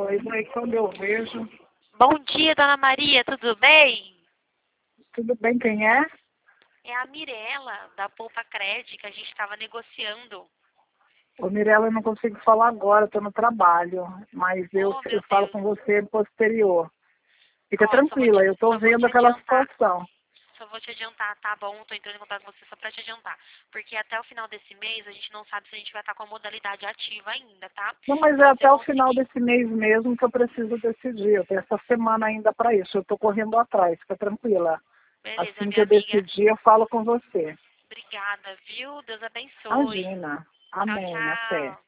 Oi, mãe, quando eu vejo. Bom dia, dona Maria, tudo bem? Tudo bem, quem é? É a Mirella, da Poupa Cred, que a gente estava negociando. Ô, Mirella, eu não consigo falar agora, estou no trabalho, mas eu Oh, meu falo Deus. com você posterior. Fica Ó, tranquila, eu estou só vou vendo te aquela adiantar. situação. Só vou te adiantar, tá bom? Tô entrando em contato com você só pra te adiantar. Porque até o final desse mês a gente não sabe se a gente vai estar com a modalidade ativa ainda, tá? Não, mas Se é você até o final conseguir. desse mês mesmo que eu preciso decidir. Eu tenho essa semana ainda para isso. Eu estou correndo atrás, fica tranquila. Beleza, Assim que minha eu amiga. decidir, eu falo com você. Obrigada, viu? Deus abençoe. Imagina. Tchau, Amém. Até. tchau.